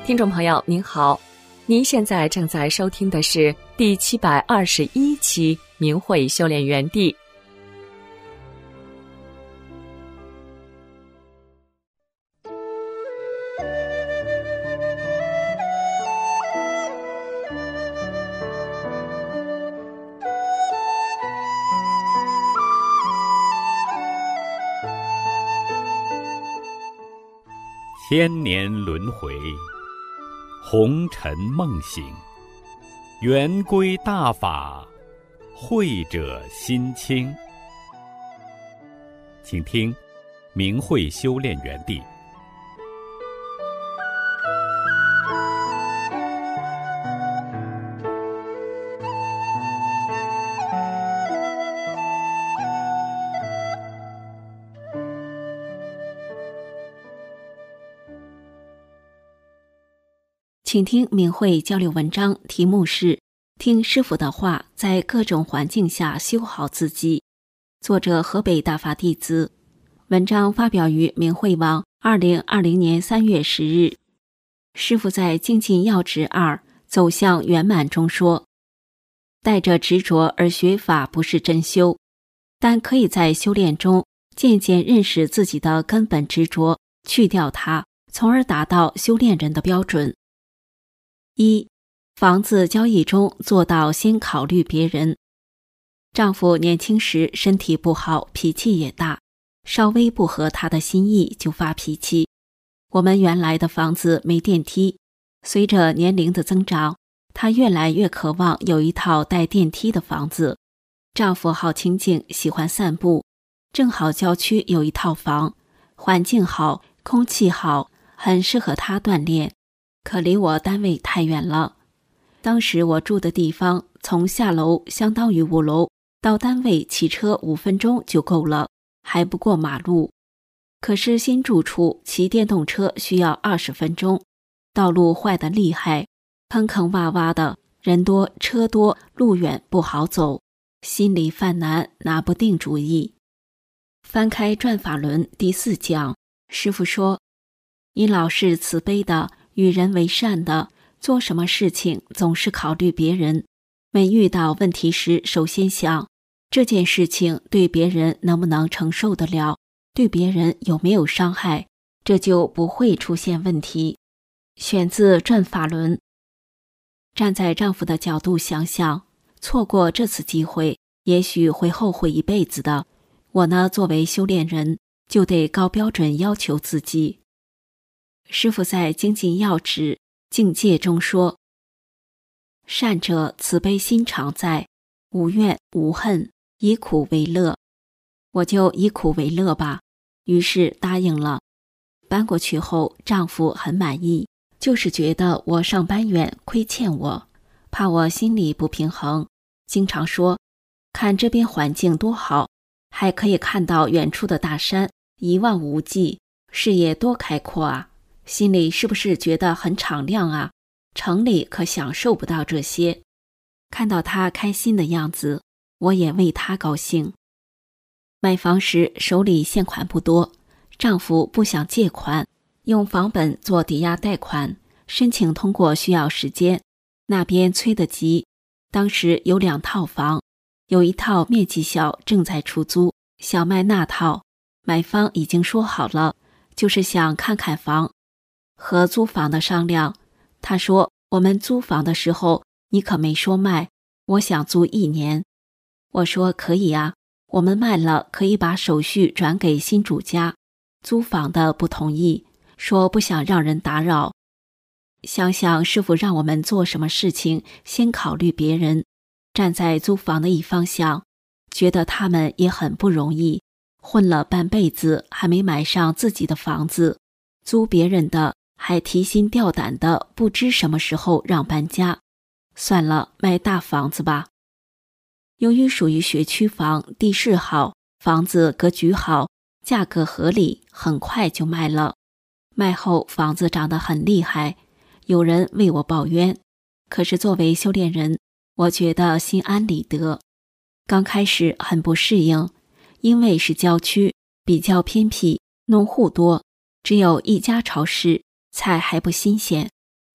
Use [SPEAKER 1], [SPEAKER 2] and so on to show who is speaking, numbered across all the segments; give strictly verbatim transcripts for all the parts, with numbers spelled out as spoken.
[SPEAKER 1] 听众朋友您好，您现在正在收听的是第七百二十一期明慧修炼园地。
[SPEAKER 2] 千年轮回，红尘梦醒，圆归大法，慧者心清。请听明慧修炼园地。
[SPEAKER 3] 请听明慧交流文章，题目是听师父的话，在各种环境下修好自己。作者河北大法弟子。文章发表于明慧网二零二零年三月十日。师父在精进要旨二走向圆满中说，带着执着而学法不是真修，但可以在修炼中渐渐认识自己的根本执着，去掉它，从而达到修炼人的标准。一、房子交易中做到先考虑别人。丈夫年轻时身体不好，脾气也大，稍微不合他的心意就发脾气。我们原来的房子没电梯，随着年龄的增长，他越来越渴望有一套带电梯的房子。丈夫好清静，喜欢散步，正好郊区有一套房，环境好，空气好，很适合他锻炼。可离我单位太远了，当时我住的地方从下楼相当于五楼到单位骑车五分钟就够了，还不过马路。可是新住处骑电动车需要二十分钟，道路坏得厉害，坑坑洼洼的，人多车多，路远不好走，心里犯难，拿不定主意。翻开转法轮第四讲，师父说，你老是慈悲的，与人为善的，做什么事情总是考虑别人，每遇到问题时首先想这件事情对别人能不能承受得了，对别人有没有伤害，这就不会出现问题。选自转法轮。站在丈夫的角度想想，错过这次机会也许会后悔一辈子的。我呢，作为修炼人，就得高标准要求自己。师父在精进要旨境界中说，善者慈悲心常在，无怨无恨，以苦为乐。我就以苦为乐吧，于是答应了。搬过去后，丈夫很满意，就是觉得我上班远，亏欠我，怕我心里不平衡，经常说，看这边环境多好，还可以看到远处的大山，一望无际，视野多开阔啊，心里是不是觉得很敞亮啊？城里可享受不到这些。看到他开心的样子，我也为他高兴。买房时手里现款不多，丈夫不想借款，用房本做抵押贷款，申请通过需要时间，那边催得急。当时有两套房，有一套面积小，正在出租，想卖那套，买方已经说好了，就是想看看房。和租房的商量，他说，我们租房的时候你可没说卖，我想租一年。我说可以啊，我们卖了可以把手续转给新主家。租房的不同意，说不想让人打扰。想想师父让我们做什么事情先考虑别人，站在租房的一方想，觉得他们也很不容易，混了半辈子还没买上自己的房子，租别人的还提心吊胆的，不知什么时候让搬家。算了，卖大房子吧。由于属于学区房，地势好，房子格局好，价格合理，很快就卖了。卖后房子涨得很厉害，有人为我抱冤，可是作为修炼人，我觉得心安理得。刚开始很不适应，因为是郊区，比较偏僻，农户多，只有一家超市，菜还不新鲜，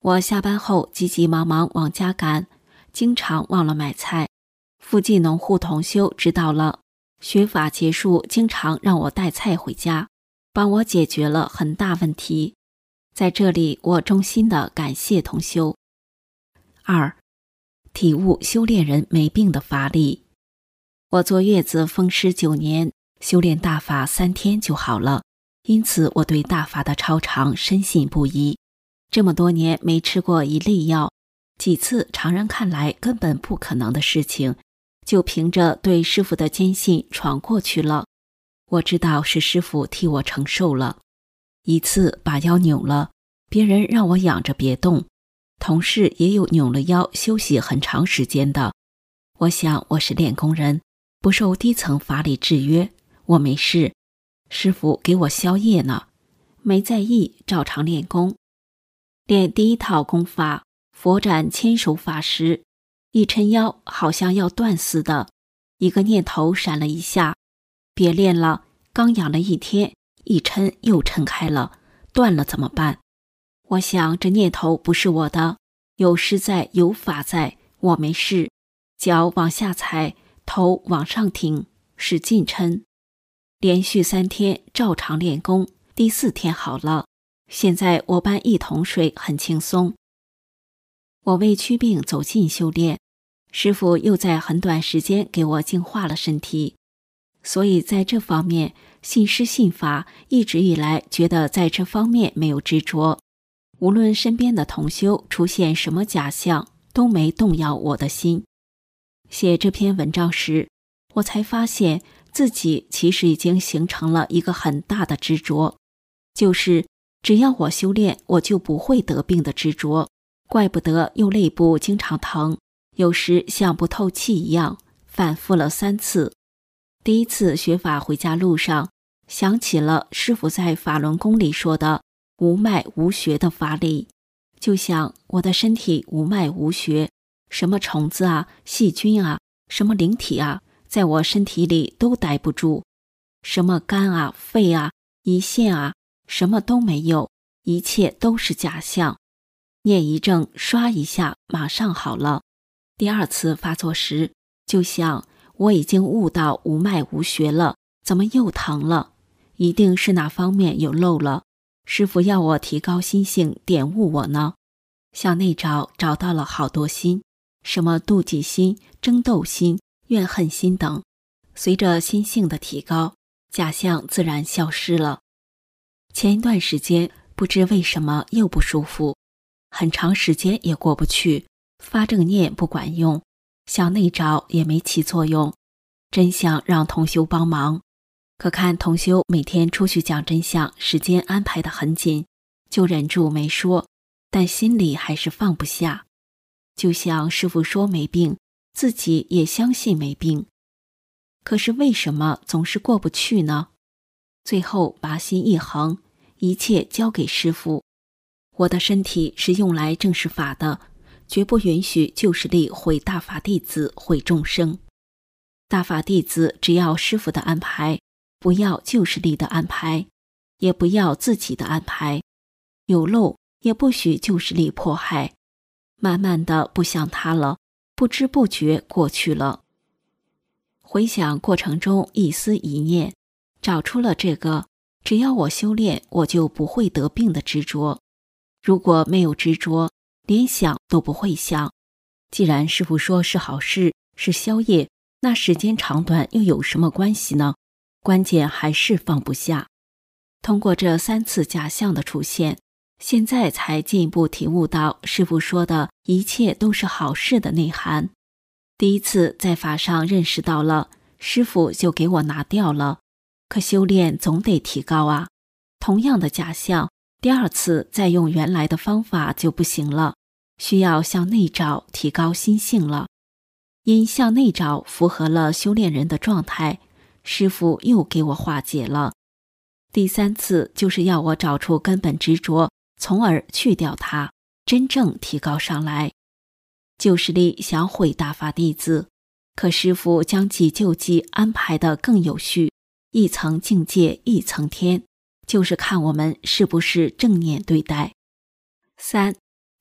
[SPEAKER 3] 我下班后急急忙忙往家赶，经常忘了买菜。附近农户同修知道了，学法结束经常让我带菜回家，帮我解决了很大问题。在这里我衷心的感谢同修。二，体悟修炼人没病的法理。我坐月子风湿九年，修炼大法三天就好了，因此我对大法的超常深信不疑。这么多年没吃过一粒药，几次常人看来根本不可能的事情，就凭着对师父的坚信闯过去了。我知道是师父替我承受了。一次把腰扭了，别人让我仰着别动，同事也有扭了腰休息很长时间的。我想我是练功人，不受低层法理制约，我没事。师父给我消业呢，没在意，照常练功。练第一套功法佛展千手法时，一抻腰好像要断似的，一个念头闪了一下，别练了，刚养了一天，一抻又抻开了，断了怎么办？我想这念头不是我的，有师在有法在，我没事。脚往下踩，头往上挺，使劲抻。连续三天照常练功，第四天好了。现在我搬一桶水很轻松。我为祛病走进修炼，师父又在很短时间给我净化了身体，所以在这方面信师信法，一直以来觉得在这方面没有执着。无论身边的同修出现什么假象，都没动摇我的心。写这篇文章时，我才发现自己其实已经形成了一个很大的执着，就是只要我修炼，我就不会得病的执着。怪不得右肋部经常疼，有时像不透气一样，反复了三次。第一次学法回家路上，想起了师父在法轮功里说的无脉无穴的法理，就想我的身体无脉无穴，什么虫子啊、细菌啊、什么灵体啊，在我身体里都待不住，什么肝啊、肺啊、胰腺啊，什么都没有，一切都是假象。念一正，刷一下，马上好了。第二次发作时，就想我已经悟到无脉无穴了，怎么又疼了？一定是哪方面有漏了，师父要我提高心性，点悟我呢。向内找，找到了好多心，什么妒忌心、争斗心、怨恨心等。随着心性的提高，假象自然消失了。前一段时间不知为什么又不舒服，很长时间也过不去，发正念不管用，向内找也没起作用，真想让同修帮忙。可看同修每天出去讲真相，时间安排得很紧，就忍住没说，但心里还是放不下。就像师父说没病，自己也相信没病，可是为什么总是过不去呢？最后把心一横，一切交给师父。我的身体是用来正视法的，绝不允许旧势力毁大法弟子，毁众生。大法弟子只要师父的安排，不要旧势力的安排，也不要自己的安排。有漏也不许旧势力迫害。慢慢的不想他了，不知不觉过去了。回想过程中一思一念，找出了这个只要我修炼，我就不会得病的执着。如果没有执着，连想都不会想。既然师父说是好事，是消业，那时间长短又有什么关系呢？关键还是放不下。通过这三次假象的出现，现在才进一步体悟到师父说的一切都是好事的内涵。第一次在法上认识到了，师父就给我拿掉了，可修炼总得提高啊。同样的假象，第二次再用原来的方法就不行了，需要向内找，提高心性了。因向内找符合了修炼人的状态，师父又给我化解了。第三次就是要我找出根本执着，从而去掉它，真正提高上来。旧势力想毁大法弟子，可师父将急救机安排得更有序，一层境界一层天，就是看我们是不是正念对待。三，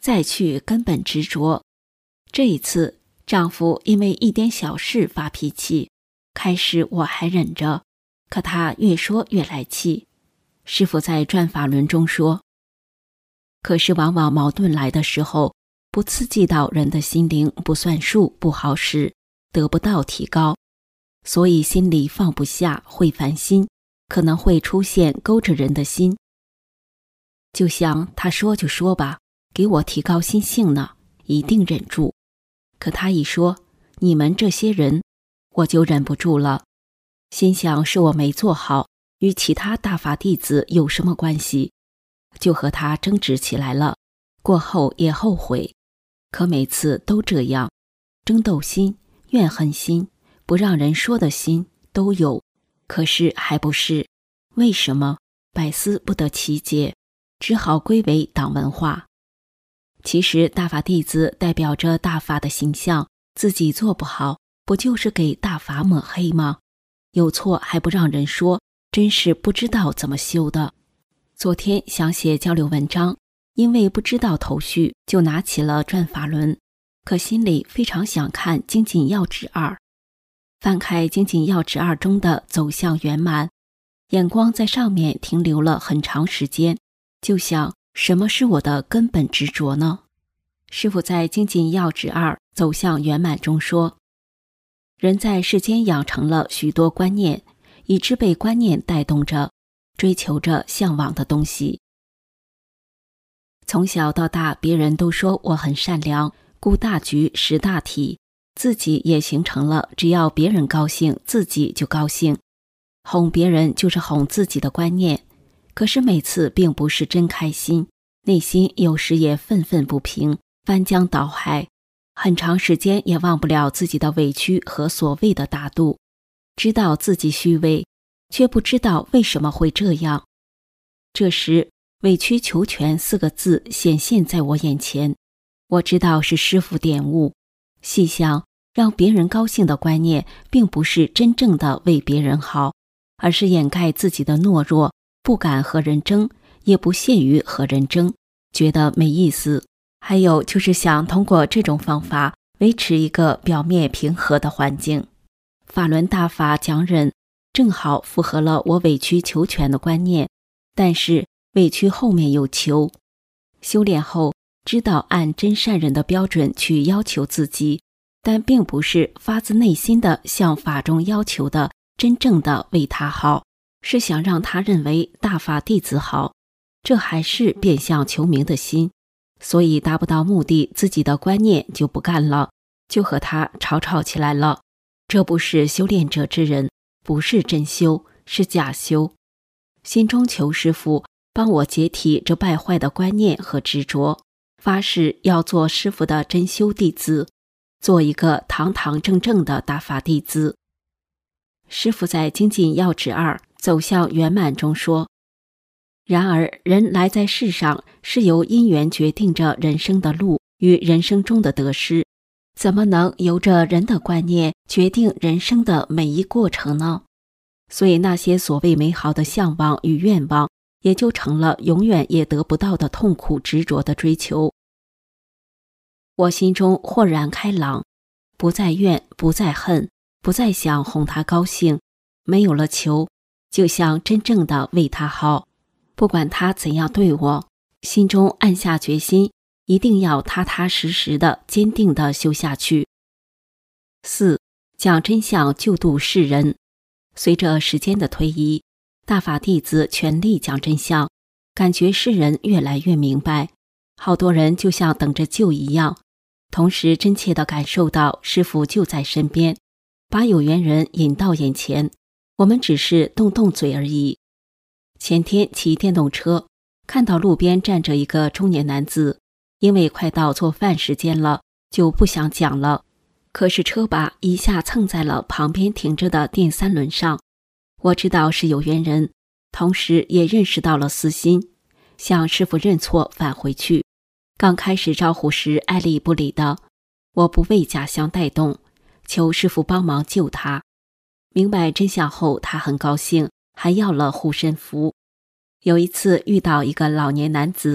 [SPEAKER 3] 再去根本执着。这一次，丈夫因为一点小事发脾气，开始我还忍着，可他越说越来气。师父在转法轮中说，可是往往矛盾来的时候，不刺激到人的心灵，不算数，不好使，得不到提高，所以心里放不下，会烦心，可能会出现勾着人的心。就像他说就说吧，给我提高心性呢，一定忍住。可他一说你们这些人，我就忍不住了，心想是我没做好，与其他大法弟子有什么关系，就和他争执起来了。过后也后悔，可每次都这样，争斗心、怨恨心、不让人说的心都有，可是还不是。为什么？百思不得其解，只好归为党文化。其实大法弟子代表着大法的形象，自己做不好，不就是给大法抹黑吗？有错还不让人说，真是不知道怎么修的。昨天想写交流文章，因为不知道头绪，就拿起了转法轮，可心里非常想看精进要旨二。翻开精进要旨二中的走向圆满，眼光在上面停留了很长时间，就想什么是我的根本执着呢？师父在精进要旨二走向圆满中说，人在世间养成了许多观念，以致被观念带动着，追求着向往的东西。从小到大，别人都说我很善良，顾大局识大体，自己也形成了只要别人高兴，自己就高兴，哄别人就是哄自己的观念。可是每次并不是真开心，内心有时也愤愤不平，翻江倒海，很长时间也忘不了自己的委屈和所谓的大度，知道自己虚伪，却不知道为什么会这样。这时委曲求全四个字显现在我眼前，我知道是师父点悟。细想，让别人高兴的观念并不是真正的为别人好，而是掩盖自己的懦弱，不敢和人争，也不屑于和人争，觉得没意思。还有就是想通过这种方法维持一个表面平和的环境。法轮大法讲忍，正好符合了我委曲求全的观念，但是委屈后面有求。修炼后知道按真善忍的标准去要求自己，但并不是发自内心的向法中要求的真正的为他好，是想让他认为大法弟子好，这还是变相求名的心。所以达不到目的，自己的观念就不干了，就和他吵吵起来了。这不是修炼者之人，不是真修，是假修。心中求师父帮我解体这败坏的观念和执着，发誓要做师父的真修弟子，做一个堂堂正正的大法弟子。师父在精进要旨二走向圆满中说，然而人来在世上是由因缘决定着人生的路与人生中的得失，怎么能由着人的观念决定人生的每一过程呢？所以那些所谓美好的向往与愿望，也就成了永远也得不到的痛苦执着的追求。我心中豁然开朗，不再怨，不再恨，不再想哄他高兴，没有了求，就像真正的为他好。不管他怎样对我，心中暗下决心，一定要踏踏实实的、坚定的修下去。四、讲真相救度世人。随着时间的推移，大法弟子全力讲真相，感觉世人越来越明白，好多人就像等着救一样，同时真切地感受到师父就在身边，把有缘人引到眼前，我们只是动动嘴而已。前天骑电动车，看到路边站着一个中年男子，因为快到做饭时间了，就不想讲了。可是车把一下蹭在了旁边停着的电三轮上。我知道是有缘人，同时也认识到了私心，向师父认错返回去。刚开始招呼时爱理不理的，我不为假象带动，求师父帮忙救他。明白真相后，他很高兴，还要了护身符。有一次遇到一个老年男子，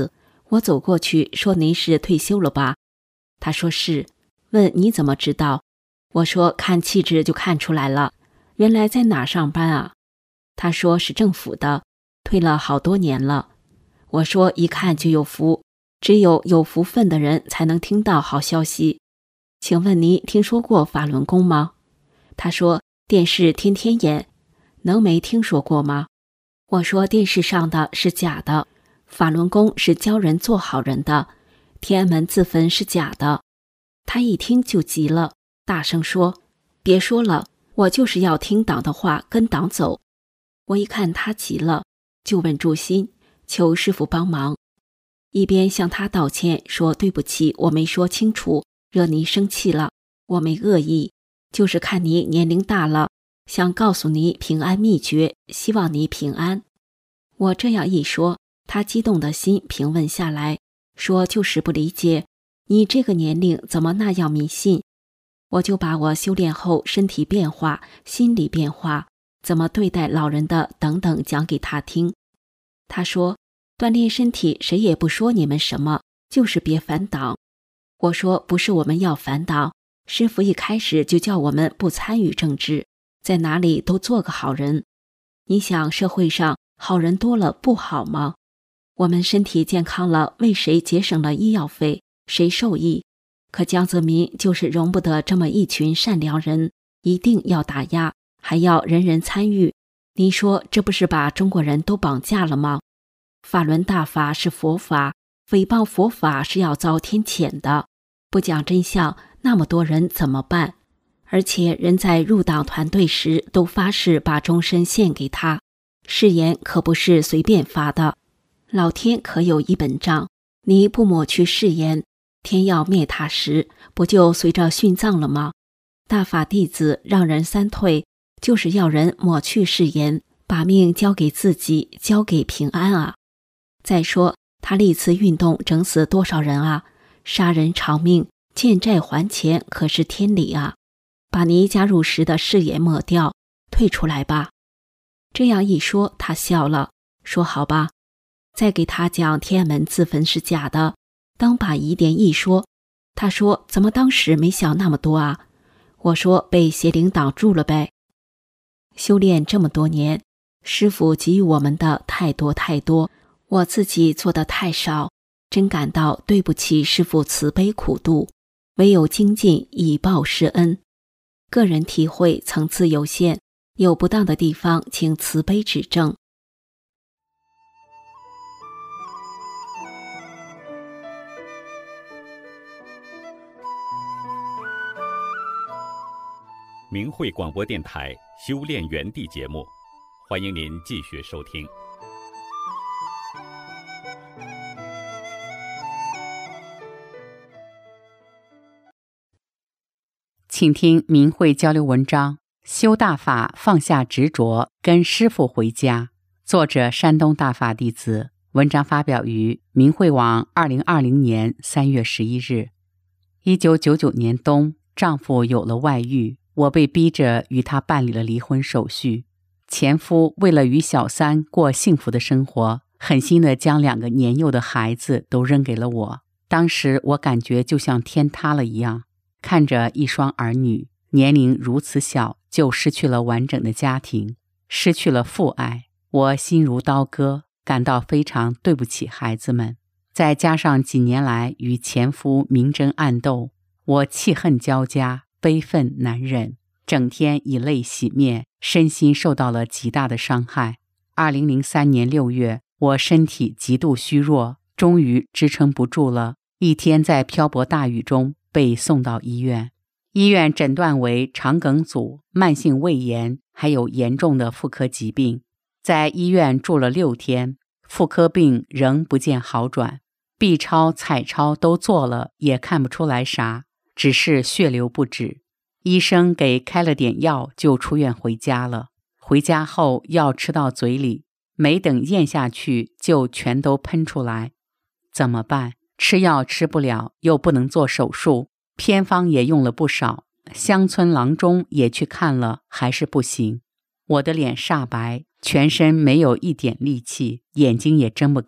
[SPEAKER 3] 我走过去说您是退休了吧？他说是。问你怎么知道？我说看气质就看出来了。原来在哪上班啊？他说是政府的，退了好多年了。我说一看就有福，只有有福分的人才能听到好消息。请问你听说过法轮功吗？他说电视天天演，能没听说过吗？我说电视上的是假的，法轮功是教人做好人的，天安门自焚是假的。他一听就急了，大声说别说了，我就是要听党的话，跟党走。我一看他急了，就问助心，求师父帮忙，一边向他道歉说对不起，我没说清楚，惹你生气了，我没恶意，就是看你年龄大了，想告诉你平安秘诀，希望你平安。我这样一说，他激动的心平稳下来，说就是不理解，你这个年龄怎么那样迷信？我就把我修炼后身体变化、心理变化，怎么对待老人的等等讲给他听。他说锻炼身体谁也不说你们什么，就是别反党。我说不是我们要反党，师父一开始就叫我们不参与政治，在哪里都做个好人。你想社会上好人多了不好吗？我们身体健康了，为谁节省了医药费，谁受益？可江泽民就是容不得这么一群善良人，一定要打压，还要人人参与。你说这不是把中国人都绑架了吗？法轮大法是佛法，诽谤佛法是要遭天谴的，不讲真相，那么多人怎么办？而且人在入党团队时都发誓把终身献给他，誓言可不是随便发的，老天可有一本账，你不抹去誓言，天要灭他时，不就随着殉葬了吗？大法弟子让人三退，就是要人抹去誓言，把命交给自己，交给平安啊！再说他历次运动整死多少人啊？杀人偿命，欠债还钱，可是天理啊！把你加入时的誓言抹掉，退出来吧。这样一说，他笑了，说好吧。再给他讲天安门自焚是假的，当把疑点一说，他说怎么当时没想那么多啊？我说被邪灵挡住了呗。修炼这么多年，师父给予我们的太多太多，我自己做的太少，真感到对不起师父慈悲苦度，唯有精进以报师恩。个人体会层次有限，有不当的地方请慈悲指正。
[SPEAKER 2] 明慧广播电台修炼园地节目，欢迎您继续收听。
[SPEAKER 4] 请听明慧交流文章：修大法，放下执着，跟师父回家。作者：山东大法弟子。文章发表于明慧网二零二零年三月十一日。一九九九年冬，丈夫有了外遇，我被逼着与他办理了离婚手续。前夫为了与小三过幸福的生活，狠心地将两个年幼的孩子都扔给了我。当时我感觉就像天塌了一样，看着一双儿女年龄如此小就失去了完整的家庭，失去了父爱，我心如刀割，感到非常对不起孩子们。再加上几年来与前夫明争暗斗，我气恨交加，悲愤难忍，整天以泪洗面，身心受到了极大的伤害。二零零三年六月，我身体极度虚弱，终于支撑不住了，一天在漂泊大雨中被送到医院。医院诊断为肠梗阻、慢性胃炎，还有严重的妇科疾病。在医院住了六天，妇科病仍不见好转， B 超、彩超都做了，也看不出来啥，只是血流不止。医生给开了点药就出院回家了。回家后药吃到嘴里，没等咽下去就全都喷出来。怎么办？吃药吃不了，又不能做手术，偏方也用了不少，乡村郎中也去看了，还是不行。我的脸煞白，全身没有一点力气，眼睛也睁不开，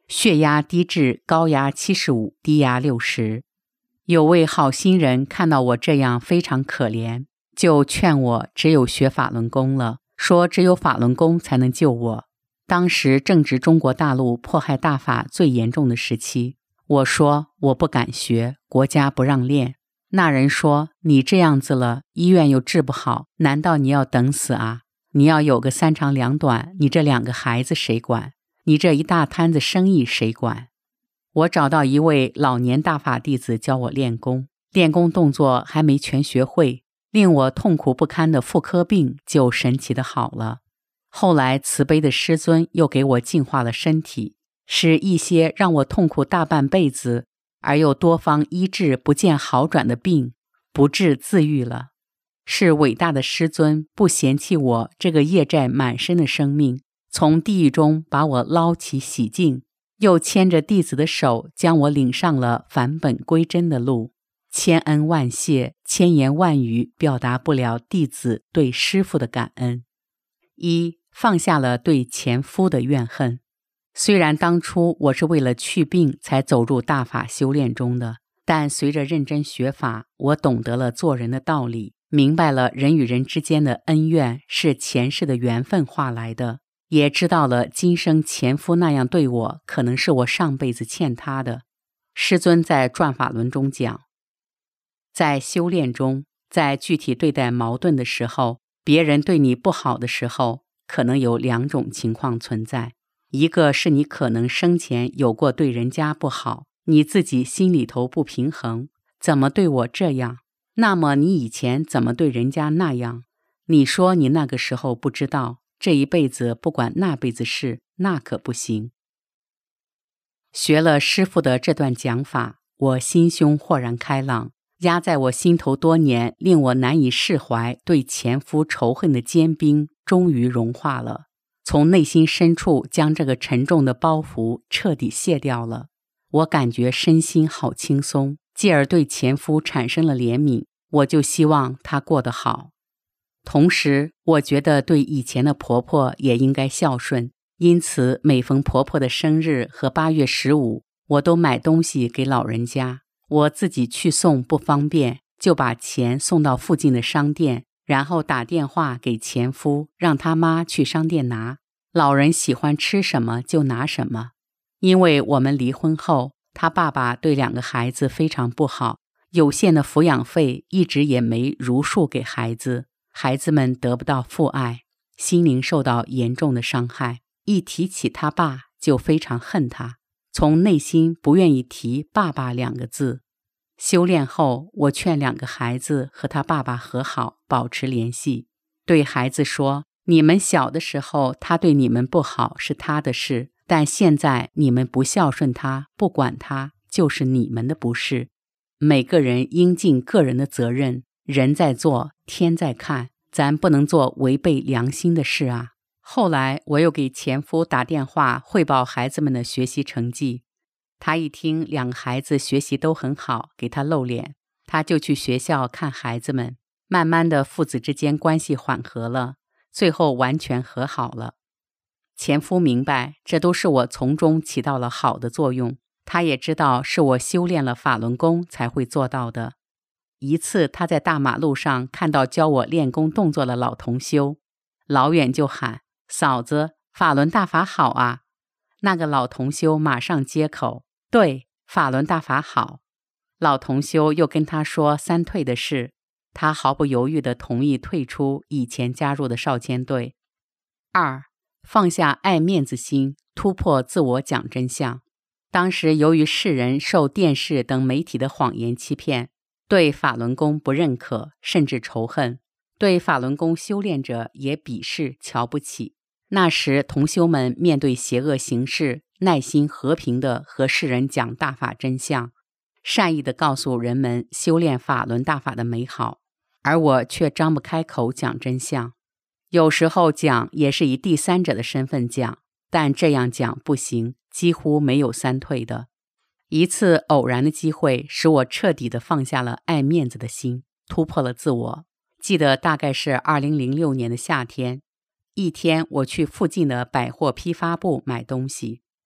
[SPEAKER 4] 血压低至高压七十五，低压六十。有位好心人看到我这样非常可怜，就劝我只有学法轮功了，说只有法轮功才能救我。当时正值中国大陆迫害大法最严重的时期，我说我不敢学，国家不让练。那人说，你这样子了，医院又治不好，难道你要等死啊？你要有个三长两短，你这两个孩子谁管？你这一大摊子生意谁管？我找到一位老年大法弟子教我练功，练功动作还没全学会，令我痛苦不堪的妇科病就神奇的好了。后来慈悲的师尊又给我净化了身体，使一些让我痛苦大半辈子而又多方医治不见好转的病不治自愈了。是伟大的师尊不嫌弃我这个业债满身的生命，从地狱中把我捞起洗净，又牵着弟子的手将我领上了返本归真的路。千恩万谢，千言万语表达不了弟子对师父的感恩。一，放下了对前夫的怨恨。虽然当初我是为了去病才走入大法修炼中的，但随着认真学法，我懂得了做人的道理，明白了人与人之间的恩怨是前世的缘分化来的，也知道了今生前夫那样对我，可能是我上辈子欠他的。师尊在转法轮中讲，在修炼中，在具体对待矛盾的时候，别人对你不好的时候，可能有两种情况存在。一个是你可能生前有过对人家不好，你自己心里头不平衡，怎么对我这样？那么你以前怎么对人家那样？你说你那个时候不知道，这一辈子不管那辈子事，那可不行。学了师父的这段讲法，我心胸豁然开朗，压在我心头多年令我难以释怀对前夫仇恨的坚冰终于融化了，从内心深处将这个沉重的包袱彻底卸掉了。我感觉身心好轻松，继而对前夫产生了怜悯，我就希望他过得好。同时我觉得对以前的婆婆也应该孝顺，因此每逢婆婆的生日和八月十五，我都买东西给老人家。我自己去送不方便，就把钱送到附近的商店，然后打电话给前夫，让他妈去商店拿。老人喜欢吃什么就拿什么。因为我们离婚后，他爸爸对两个孩子非常不好，有限的抚养费一直也没如数给孩子，孩子们得不到父爱，心灵受到严重的伤害。一提起他爸就非常恨他，从内心不愿意提爸爸两个字。修炼后，我劝两个孩子和他爸爸和好，保持联系。对孩子说，你们小的时候他对你们不好是他的事，但现在你们不孝顺他，不管他，就是你们的不是。每个人应尽个人的责任，人在做，天在看，咱不能做违背良心的事啊。后来我又给前夫打电话汇报孩子们的学习成绩，他一听两个孩子学习都很好，给他露脸，他就去学校看孩子们，慢慢的父子之间关系缓和了，最后完全和好了。前夫明白这都是我从中起到了好的作用，他也知道是我修炼了法轮功才会做到的。一次他在大马路上看到教我练功动作的老同修，老远就喊，嫂子，法轮大法好啊。那个老同修马上接口，对，法轮大法好。老同修又跟他说三退的事，他毫不犹豫地同意退出以前加入的少先队。二，放下爱面子心，突破自我讲真相。当时由于世人受电视等媒体的谎言欺骗，对法轮功不认可，甚至仇恨，对法轮功修炼者也鄙视瞧不起。那时同修们面对邪恶形势，耐心和平地和世人讲大法真相，善意地告诉人们修炼法轮大法的美好，而我却张不开口讲真相。有时候讲也是以第三者的身份讲，但这样讲不行，几乎没有三退的。一次偶然的机会使我彻底地放下了爱面子的心，突破了自我。记得大概是二零零六年的夏天，一天我去附近的百货批发部买东西，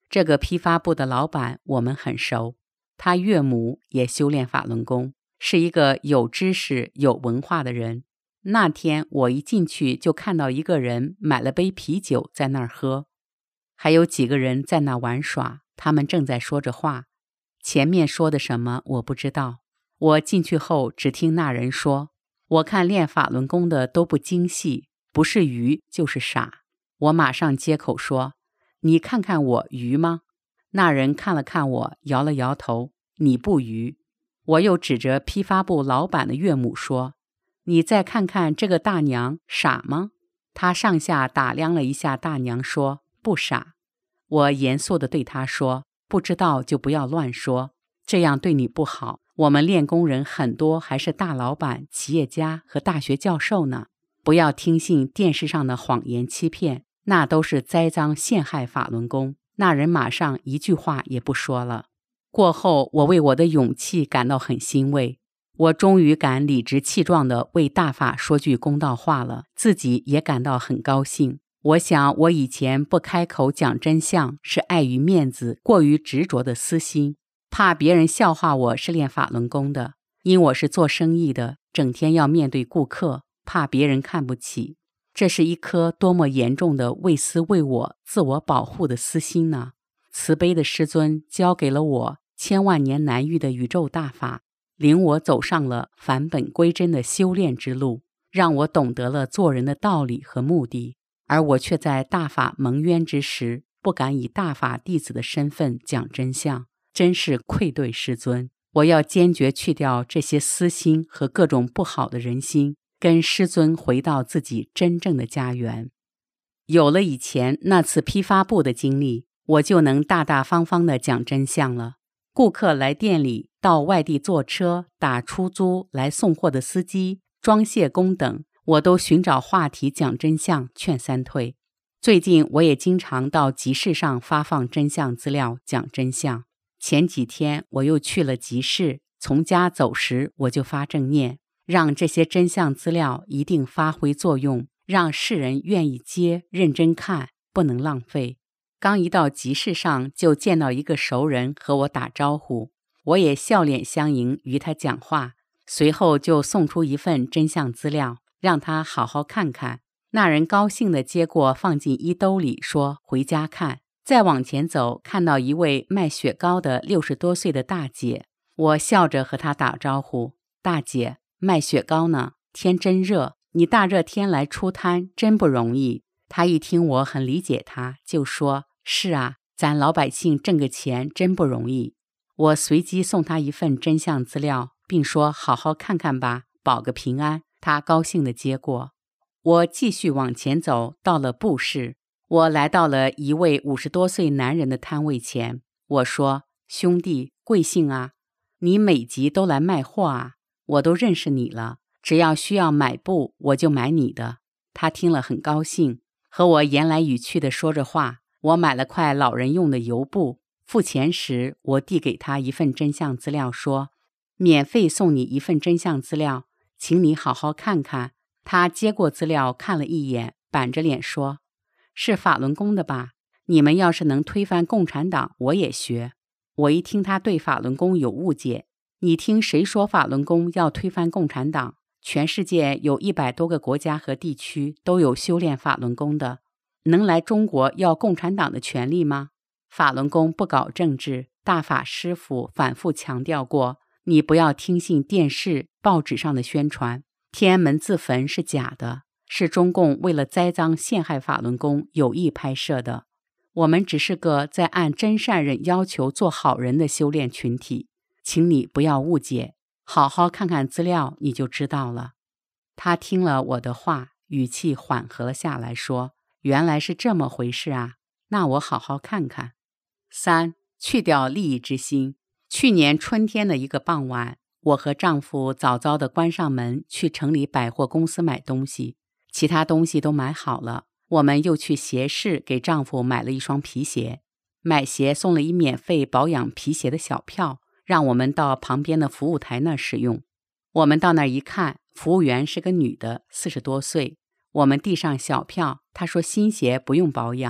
[SPEAKER 4] 这个批发部的老板我们很熟，他岳母也修炼法轮功，是一个有知识有文化的人。那天我一进去就看到一个人买了杯啤酒在那儿喝，还有几个人在那玩耍，他们正在说着话，前面说的什么我不知道。我进去后只听那人说，我看练法轮功的都不精细，不是愚就是傻。我马上接口说，你看看我愚吗？那人看了看我，摇了摇头，你不愚。我又指着批发部老板的岳母说，你再看看这个大娘傻吗？他上下打量了一下大娘说，不傻。我严肃地对他说，不知道就不要乱说，这样对你不好。我们练功人很多还是大老板、企业家和大学教授呢，不要听信电视上的谎言欺骗，那都是栽赃陷害法轮功。那人马上一句话也不说了。过后我为我的勇气感到很欣慰，我终于敢理直气壮地为大法说句公道话了，自己也感到很高兴。我想我以前不开口讲真相，是碍于面子，过于执着的私心，怕别人笑话我是练法轮功的。因我是做生意的，整天要面对顾客，怕别人看不起。这是一颗多么严重的为私为我、自我保护的私心呢？慈悲的师尊教给了我千万年难遇的宇宙大法，领我走上了返本归真的修炼之路，让我懂得了做人的道理和目的。而我却在大法蒙冤之时，不敢以大法弟子的身份讲真相，真是愧对师尊。我要坚决去掉这些私心和各种不好的人心，跟师尊回到自己真正的家园。有了以前那次批发部的经历，我就能大大方方地讲真相了。顾客来店里，到外地坐车、打出租来送货的司机、装卸工等，我都寻找话题讲真相，劝三退。最近我也经常到集市上发放真相资料，讲真相。前几天我又去了集市，从家走时我就发正念，让这些真相资料一定发挥作用，让世人愿意接、认真看，不能浪费。刚一到集市上，就见到一个熟人和我打招呼，我也笑脸相迎，与他讲话，随后就送出一份真相资料，让他好好看看。那人高兴地接过，放进衣兜里，说回家看。再往前走，看到一位卖雪糕的六十多岁的大姐，我笑着和她打招呼，大姐，卖雪糕呢，天真热，你大热天来出摊真不容易。她一听我很理解她，就说，是啊，咱老百姓挣个钱真不容易。我随即送她一份真相资料，并说好好看看吧，保个平安。她高兴地接过。我继续往前走，到了布市，我来到了一位五十多岁男人的摊位前。我说，兄弟，贵姓啊？你每集都来卖货啊？我都认识你了，只要需要买布，我就买你的。他听了很高兴，和我言来语去地说着话。我买了块老人用的油布，付钱时我递给他一份真相资料，说免费送你一份真相资料，请你好好看看。他接过资料看了一眼，板着脸说，是法轮功的吧？你们要是能推翻共产党，我也学。我一听他对法轮功有误解，你听谁说法轮功要推翻共产党？全世界有一百多个国家和地区都有修炼法轮功的，能来中国要共产党的权利吗？法轮功不搞政治，大法师父反复强调过，你不要听信电视、报纸上的宣传，天安门自焚是假的，是中共为了栽赃陷害法轮功有意拍摄的。我们只是个在按真善忍要求做好人的修炼群体，请你不要误解，好好看看资料你就知道了。他听了我的话，语气缓和了下来，说，原来是这么回事啊，那我好好看看。三，去掉利益之心。去年春天的一个傍晚，我和丈夫早早地关上门，去城里百货公司买东西，其他东西都买好了，我们又去鞋市给丈夫买了一双皮鞋。买鞋送了一免费保养皮鞋的小票，让我们到旁边的服务台那儿使用。我们到那儿一看，服务员是个女的，四十多岁。我们递上小票，她说新鞋不用保养。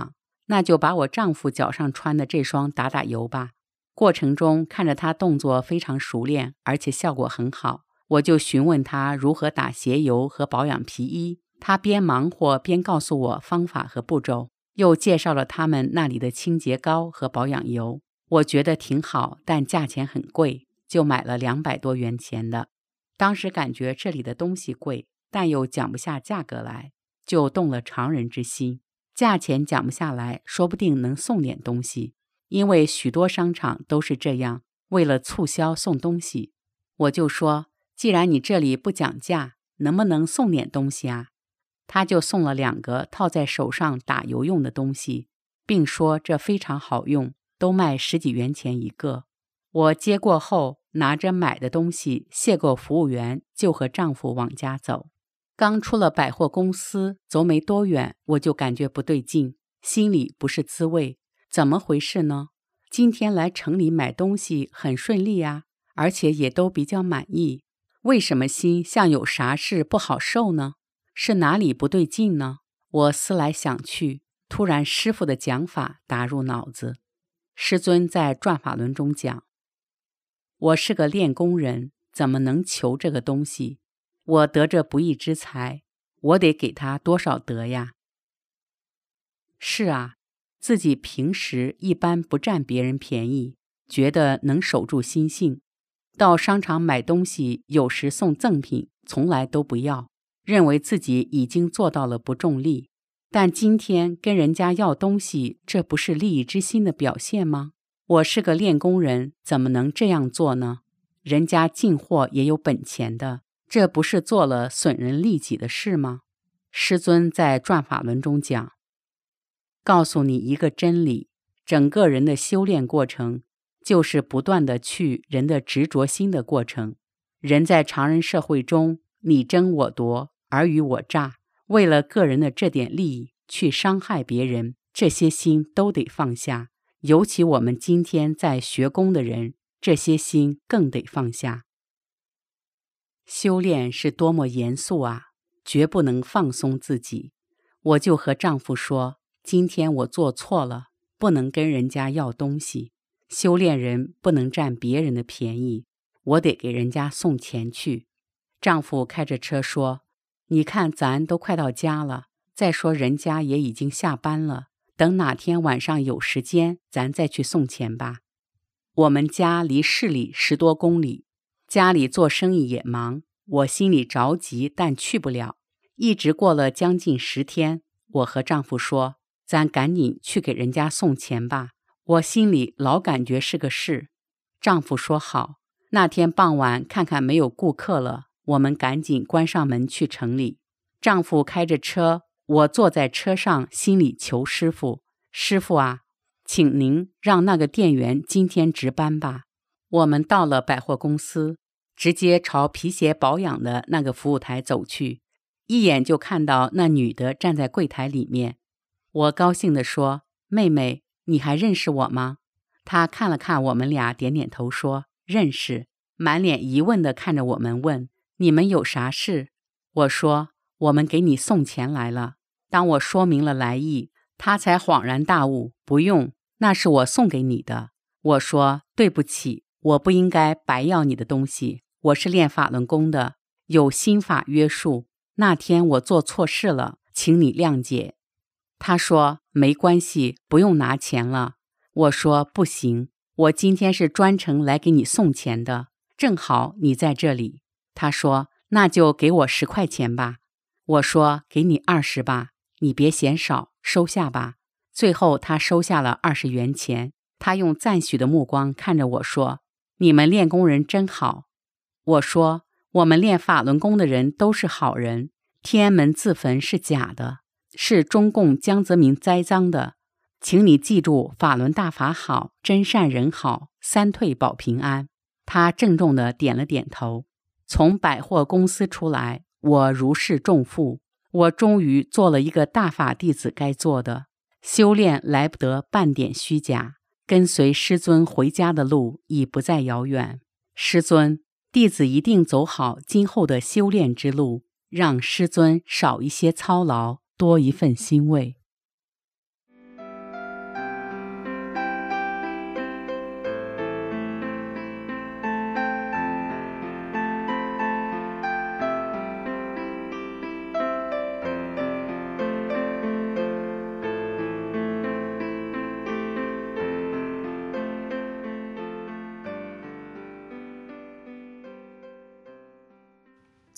[SPEAKER 4] 那就把我丈夫脚上穿的这双打打油吧。过程中看着他动作非常熟练，而且效果很好，我就询问他如何打鞋油和保养皮衣。他边忙活边告诉我方法和步骤，又介绍了他们那里的清洁膏和保养油。我觉得挺好，但价钱很贵，就买了两百多元钱的。当时感觉这里的东西贵，但又讲不下价格来，就动了常人之心。价钱讲不下来，说不定能送点东西，因为许多商场都是这样，为了促销送东西。我就说，既然你这里不讲价，能不能送点东西啊？他就送了两个套在手上打油用的东西，并说这非常好用，都卖十几元钱一个。我接过后，拿着买的东西谢过服务员，就和丈夫往家走。刚出了百货公司，走没多远，我就感觉不对劲，心里不是滋味。怎么回事呢？今天来城里买东西很顺利啊，而且也都比较满意，为什么心像有啥事不好受呢？是哪里不对劲呢？我思来想去，突然师父的讲法打入脑子。师尊在转法轮中讲，我是个练功人，怎么能求这个东西？我得这不义之财，我得给他多少德呀？是啊，自己平时一般不占别人便宜，觉得能守住心性。到商场买东西，有时送赠品，从来都不要，认为自己已经做到了不重利。但今天跟人家要东西，这不是利益之心的表现吗？我是个练功人，怎么能这样做呢？人家进货也有本钱的，这不是做了损人利己的事吗？师尊在转法轮中讲，告诉你一个真理，整个人的修炼过程就是不断的去人的执着心的过程。人在常人社会中，你争我夺，尔虞我诈，为了个人的这点利益去伤害别人，这些心都得放下。尤其我们今天在学功的人，这些心更得放下。修炼是多么严肃啊，绝不能放松自己。我就和丈夫说，今天我做错了，不能跟人家要东西。修炼人不能占别人的便宜，我得给人家送钱去。丈夫开着车说，你看咱都快到家了，再说人家也已经下班了，等哪天晚上有时间，咱再去送钱吧。我们家离市里十多公里，家里做生意也忙，我心里着急，但去不了。一直过了将近十天，我和丈夫说，咱赶紧去给人家送钱吧，我心里老感觉是个事。丈夫说好。那天傍晚看看没有顾客了，我们赶紧关上门去城里。丈夫开着车，我坐在车上，心里求师傅，师傅啊，请您让那个店员今天值班吧。我们到了百货公司，直接朝皮鞋保养的那个服务台走去，一眼就看到那女的站在柜台里面。我高兴地说，妹妹，你还认识我吗？她看了看我们俩，点点头说认识，满脸疑问地看着我们问，你们有啥事？我说，我们给你送钱来了。当我说明了来意，她才恍然大悟，不用，那是我送给你的。我说，对不起，我不应该白要你的东西，我是练法轮功的，有心法约束，那天我做错事了，请你谅解。她说，没关系，不用拿钱了。我说，不行，我今天是专程来给你送钱的，正好你在这里。她说，那就给我十块钱吧。我说，给你二十吧，你别嫌少，收下吧。最后她收下了二十元钱，她用赞许的目光看着我说，你们练功人真好。我说，我们练法轮功的人都是好人，天安门自焚是假的，是中共江泽民栽赃的，请你记住，法轮大法好，真善人好，三退保平安。他郑重地点了点头。从百货公司出来，我如释重负，我终于做了一个大法弟子该做的，修炼来不得半点虚假，跟随师尊回家的路已不再遥远。师尊，弟子一定走好今后的修炼之路，让师尊少一些操劳，多一份欣慰。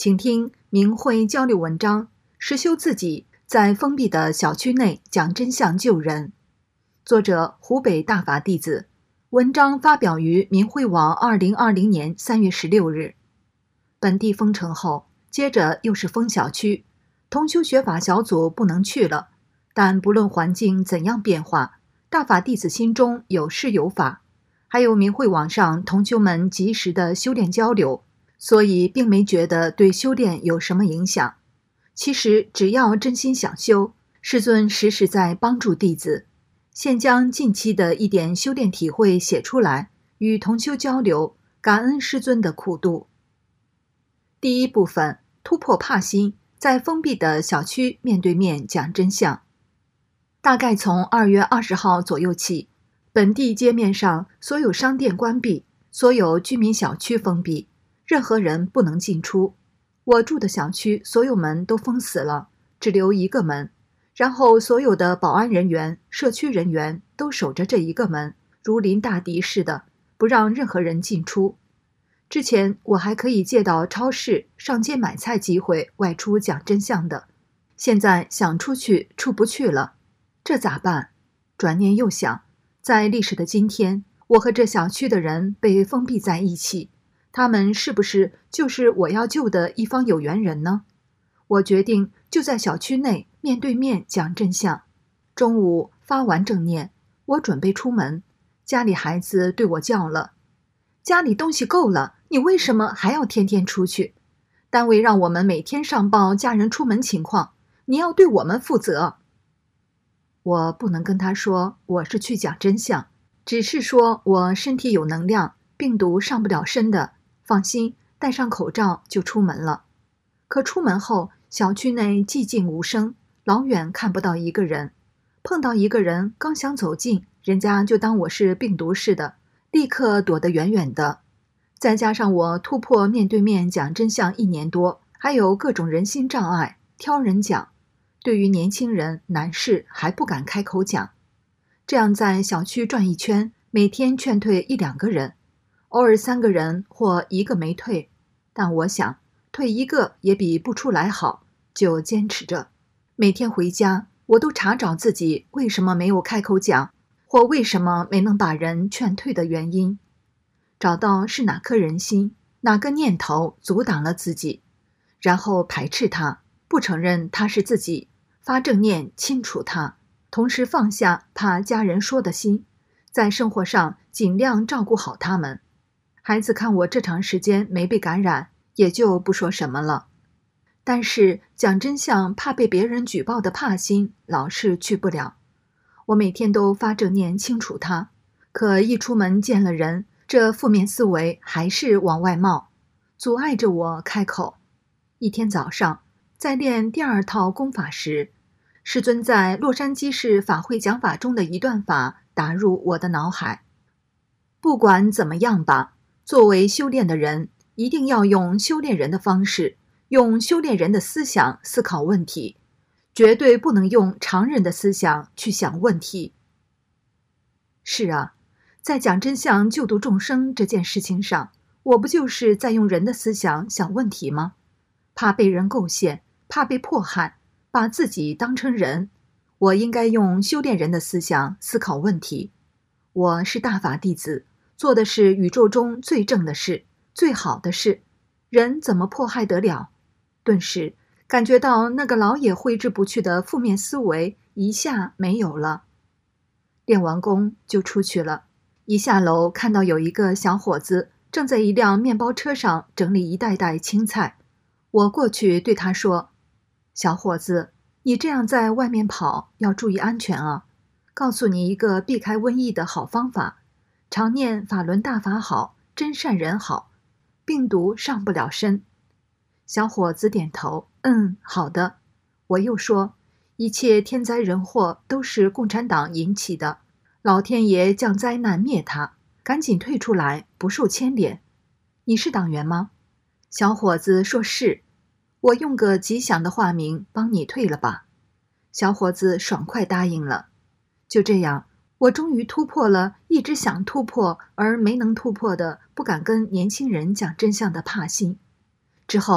[SPEAKER 5] 请听明慧交流文章，实修自己在封闭的小区内讲真相救人。作者湖北大法弟子，文章发表于明慧网二零二零年三月十六日。本地封城后，接着又是封小区，同修学法小组不能去了。但不论环境怎样变化，大法弟子心中有师有法，还有明慧网上同修们及时的修炼交流，所以并没觉得对修炼有什么影响。其实只要真心想修，师尊时时在帮助弟子。现将近期的一点修炼体会写出来，与同修交流，感恩师尊的苦度。第一部分，突破怕心，在封闭的小区面对面讲真相。大概从二月二十号左右起，本地街面上所有商店关闭，所有居民小区封闭，任何人不能进出。我住的小区所有门都封死了，只留一个门，然后所有的保安人员、社区人员都守着这一个门，如临大敌似的，不让任何人进出。之前我还可以借到超市、上街买菜机会外出讲真相的，现在想出去出不去了，这咋办？转念又想，在历史的今天，我和这小区的人被封闭在一起，他们是不是就是我要救的一方有缘人呢？我决定就在小区内面对面讲真相。中午发完正念，我准备出门，家里孩子对我叫了：家里东西够了，你为什么还要天天出去？单位让我们每天上报家人出门情况，你要对我们负责。我不能跟他说我是去讲真相，只是说我身体有能量，病毒上不了身的，放心，戴上口罩就出门了。可出门后，小区内寂静无声，老远看不到一个人。碰到一个人，刚想走近，人家就当我是病毒似的，立刻躲得远远的。再加上我突破面对面讲真相一年多，还有各种人心障碍，挑人讲。对于年轻人、男士还不敢开口讲。这样在小区转一圈，每天劝退一两个人，偶尔三个人或一个没退。但我想，退一个也比不出来好，就坚持着。每天回家，我都查找自己为什么没有开口讲，或为什么没能把人劝退的原因。找到是哪颗人心，哪个念头阻挡了自己，然后排斥它，不承认它是自己，发正念清除它，同时放下怕家人说的心，在生活上尽量照顾好他们。孩子看我这长时间没被感染，也就不说什么了。但是讲真相怕被别人举报的怕心老是去不了。我每天都发正念清除它，可一出门见了人，这负面思维还是往外冒，阻碍着我开口。一天早上在练第二套功法时，师尊在洛杉矶市法会讲法中的一段法打入我的脑海。不管怎么样吧，作为修炼的人，一定要用修炼人的方式，用修炼人的思想思考问题，绝对不能用常人的思想去想问题。是啊，在讲真相救度众生这件事情上，我不就是在用人的思想想问题吗？怕被人构陷，怕被迫害，把自己当成人，我应该用修炼人的思想思考问题。我是大法弟子，做的是宇宙中最正的事，最好的事，人怎么迫害得了？顿时感觉到那个老也挥之不去的负面思维一下没有了。练完功就出去了，一下楼看到有一个小伙子正在一辆面包车上整理一袋袋青菜。我过去对他说：小伙子，你这样在外面跑要注意安全啊，告诉你一个避开瘟疫的好方法，常念法轮大法好，真善人好，病毒上不了身。小伙子点头，嗯，好的。我又说，一切天灾人祸都是共产党引起的，老天爷降灾难灭他，赶紧退出来，不受牵连。你是党员吗？小伙子说是。我用个吉祥的化名帮你退了吧。小伙子爽快答应了。就这样，我终于突破了一直想突破而没能突破的不敢跟年轻人讲真相的怕心。之后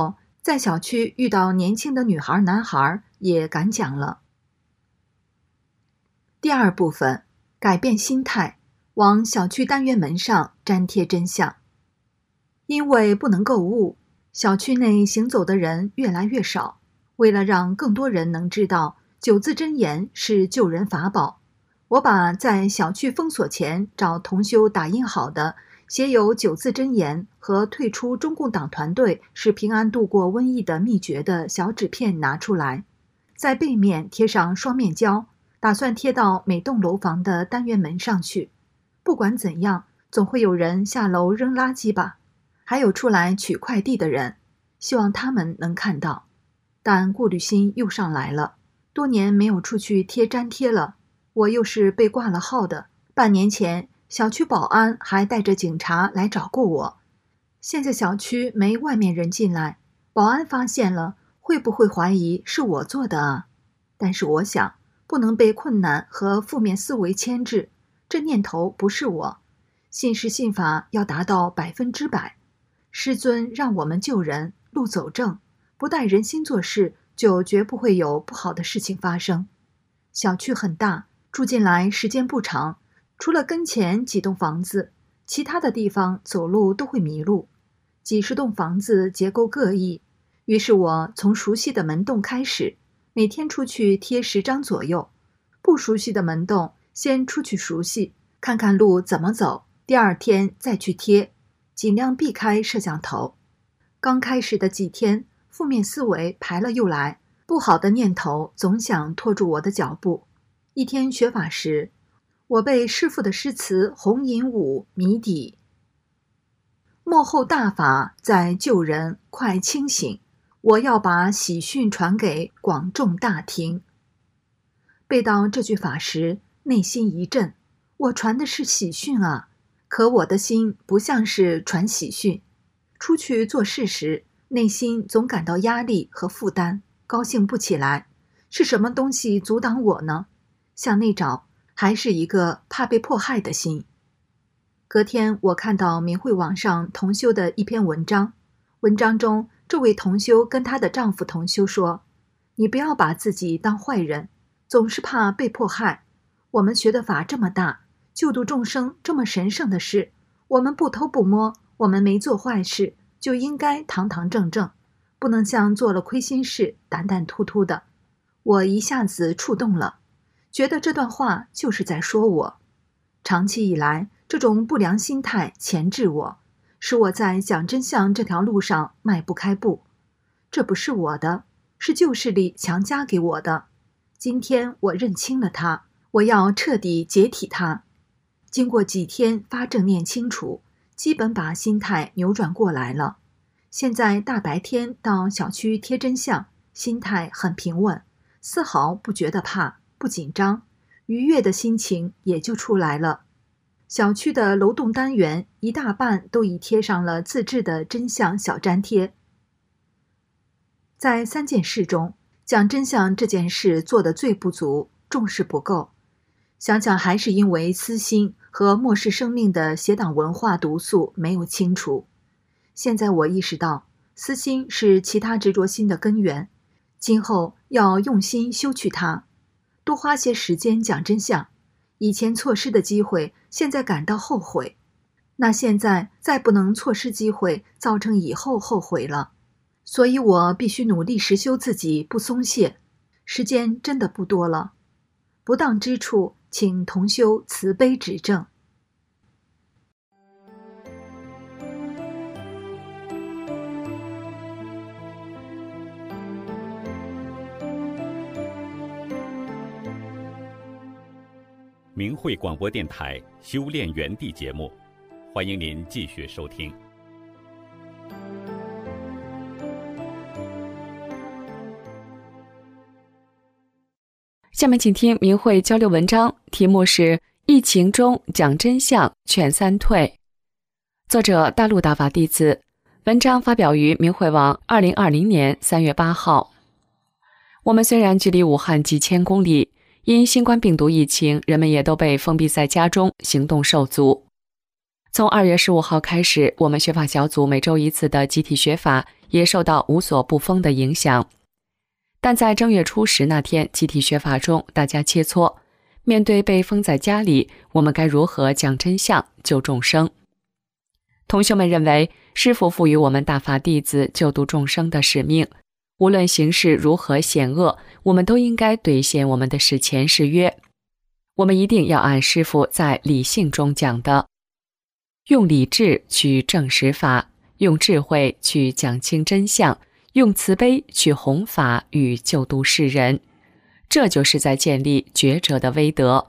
[SPEAKER 5] 在小区遇到年轻的女孩男孩也敢讲了。第二部分，改变心态，往小区单元门上粘贴真相。因为不能购物，小区内行走的人越来越少。为了让更多人能知道九字真言是救人法宝，我把在小区封锁前找同修打印好的写有九字真言和退出中共党团队是平安度过瘟疫的秘诀的小纸片拿出来，在背面贴上双面胶，打算贴到每栋楼房的单元门上去。不管怎样，总会有人下楼扔垃圾吧，还有出来取快递的人，希望他们能看到。但顾虑心又上来了，多年没有出去贴粘贴了，我又是被挂了号的。半年前小区保安还带着警察来找过我，现在小区没外面人进来，保安发现了会不会怀疑是我做的啊？但是我想不能被困难和负面思维牵制，这念头不是我。信师信法要达到百分之百，师尊让我们救人，路走正，不带人心做事，就绝不会有不好的事情发生。小区很大，住进来时间不长，除了跟前几栋房子，其他的地方走路都会迷路。几十栋房子结构各异，于是我从熟悉的门洞开始，每天出去贴十张左右。不熟悉的门洞，先出去熟悉，看看路怎么走，第二天再去贴，尽量避开摄像头。刚开始的几天，负面思维排了又来，不好的念头总想拖住我的脚步。一天学法时，我被师父的诗词红引舞迷底。幕后大法在救人，快清醒！我要把喜讯传给广众大听。背到这句法时，内心一震，我传的是喜讯啊，可我的心不像是传喜讯。出去做事时，内心总感到压力和负担，高兴不起来。是什么东西阻挡我呢？向内找，还是一个怕被迫害的心。隔天我看到明慧网上同修的一篇文章，文章中这位同修跟她的丈夫同修说，你不要把自己当坏人，总是怕被迫害。我们学的法这么大，救度众生这么神圣的事，我们不偷不摸，我们没做坏事，就应该堂堂正正，不能像做了亏心事胆胆突突的。我一下子触动了，觉得这段话就是在说我。长期以来，这种不良心态钳制我，使我在讲真相这条路上迈不开步。这不是我的，是旧势力强加给我的。今天我认清了它，我要彻底解体它。经过几天发正念清除，基本把心态扭转过来了。现在大白天到小区贴真相，心态很平稳，丝毫不觉得怕，不紧张，愉悦的心情也就出来了。小区的楼栋单元一大半都已贴上了自制的真相小粘贴。在三件事中，讲真相这件事做得最不足，重视不够。想想还是因为私心和漠视生命的邪党文化毒素没有清除。现在我意识到，私心是其他执着心的根源，今后要用心修去它，多花些时间讲真相。以前错失的机会，现在感到后悔，那现在再不能错失机会，造成以后后悔了。所以我必须努力实修自己，不松懈。时间真的不多了，不当之处，请同修慈悲指正。
[SPEAKER 2] 明慧广播电台修炼园地节目，欢迎您继续收听。
[SPEAKER 1] 下面请听明慧交流文章，题目是疫情中讲真相劝三退，作者大陆大法弟子，文章发表于明慧网二零二零年三月八号。我们虽然距离武汉几千公里，因新冠病毒疫情，人们也都被封闭在家中，行动受阻。从二月十五号开始，我们学法小组每周一次的集体学法也受到无所不封的影响。但在正月初十那天集体学法中，大家切磋，面对被封在家里，我们该如何讲真相救众生？同修们认为，师父赋予我们大法弟子救度众生的使命，无论形势如何险恶，我们都应该兑现我们的誓前誓约。我们一定要按师父在理性中讲的，用理智去证实法，用智慧去讲清真相，用慈悲去弘法与救度世人，这就是在建立觉者的威德。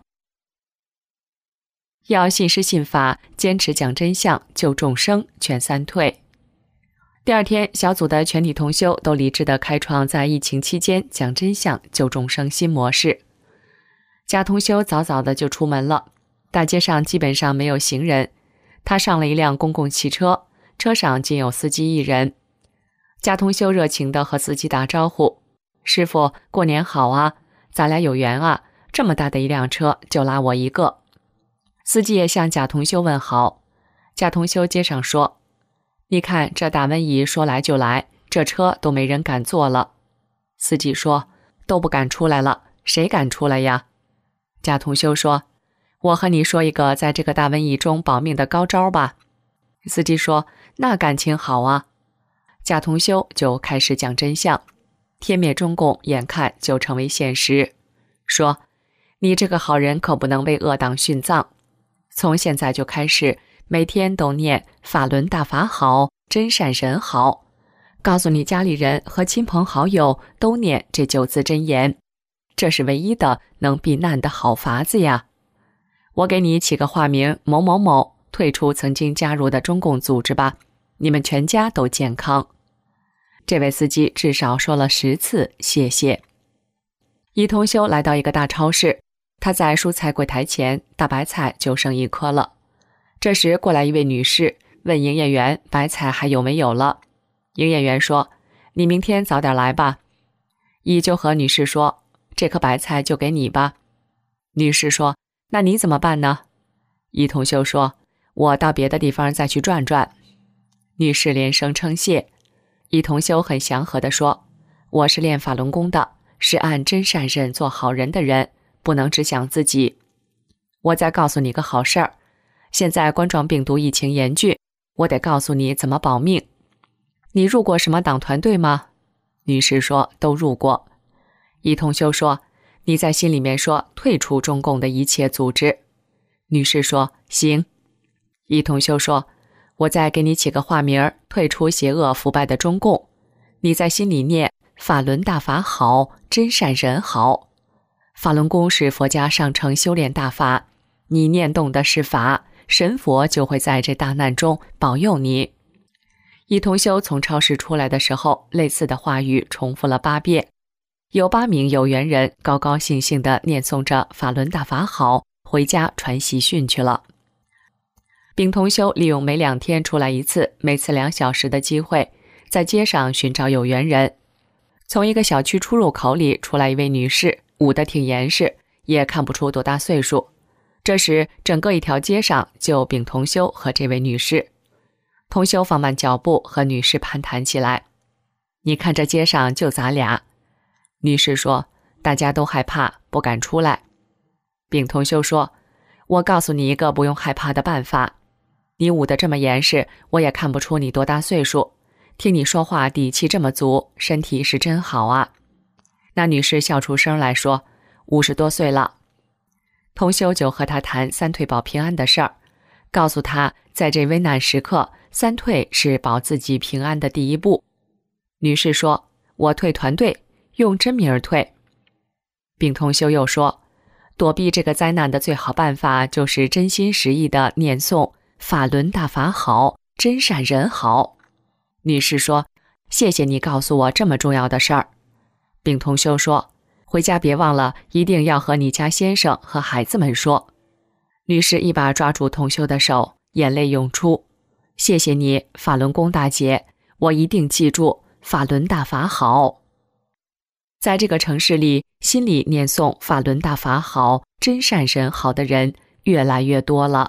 [SPEAKER 1] 要信师信法，坚持讲真相，救众生，劝三退。第二天，小组的全体同修都理智地开创在疫情期间讲真相、救众生新模式。贾同修早早的就出门了，大街上基本上没有行人，他上了一辆公共汽车，车上仅有司机一人。贾同修热情地和司机打招呼：“师父，过年好啊，咱俩有缘啊，这么大的一辆车就拉我一个。”司机也向贾同修问好。贾同修接上说：“你看这大瘟疫说来就来，这车都没人敢坐了。”司机说：“都不敢出来了，谁敢出来呀？”贾同修说：“我和你说一个在这个大瘟疫中保命的高招吧。”司机说：“那感情好啊。”贾同修就开始讲真相，天灭中共眼看就成为现实，说：“你这个好人可不能为恶党殉葬，从现在就开始每天都念法轮大法好，真善人好，告诉你家里人和亲朋好友都念这九字真言，这是唯一的能避难的好法子呀。我给你起个化名某某某，退出曾经加入的中共组织吧，你们全家都健康。”这位司机至少说了十次谢谢。一同修来到一个大超市，他在蔬菜柜台前，大白菜就剩一颗了。这时过来一位女士，问营业员白菜还有没有了。营业员说：“你明天早点来吧。”一就和女士说：“这颗白菜就给你吧。”女士说：“那你怎么办呢？”一同修说：“我到别的地方再去转转。”女士连声称谢。一同修很祥和地说：“我是练法轮功的，是按真善忍做好人的人，不能只想自己。我再告诉你个好事儿，现在冠状病毒疫情严峻，我得告诉你怎么保命。你入过什么党团队吗？”女士说：“都入过。”一同修说：“你在心里面说退出中共的一切组织。”女士说：“行。”一同修说：“我再给你起个化名，退出邪恶腐败的中共。你在心里念法轮大法好，真善人好。法轮功是佛家上乘修炼大法，你念动的是法，神佛就会在这大难中保佑你。”一同修从超市出来的时候，类似的话语重复了八遍。有八名有缘人高高兴兴地念诵着法轮大法好，回家传喜讯去了。丙同修利用每两天出来一次，每次两小时的机会，在街上寻找有缘人。从一个小区出入口里出来一位女士，捂得挺严实，也看不出多大岁数。这时整个一条街上就丙同修和这位女士。同修放慢脚步和女士攀谈起来：“你看这街上就咱俩。”女士说：“大家都害怕，不敢出来。”丙同修说：“我告诉你一个不用害怕的办法。你捂得这么严实，我也看不出你多大岁数，听你说话底气这么足，身体是真好啊。”那女士笑出声来说：“五十多岁了。”同修就和她谈三退保平安的事儿，告诉她在这危难时刻，三退是保自己平安的第一步。女士说：“我退团队，用真名儿退。”丙同修又说：“躲避这个灾难的最好办法就是真心实意的念诵法轮大法好，真善人好。”女士说：“谢谢你告诉我这么重要的事儿。”丙同修说：“回家别忘了，一定要和你家先生和孩子们说。”女士一把抓住同修的手，眼泪涌出：“谢谢你，法轮功大姐，我一定记住法轮大法好。”在这个城市里，心里念诵法轮大法好，真善人好的人越来越多了。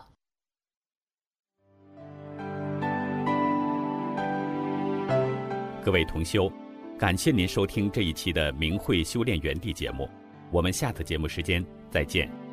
[SPEAKER 2] 各位同修，感谢您收听这一期的明慧修炼园地节目，我们下次节目时间再见。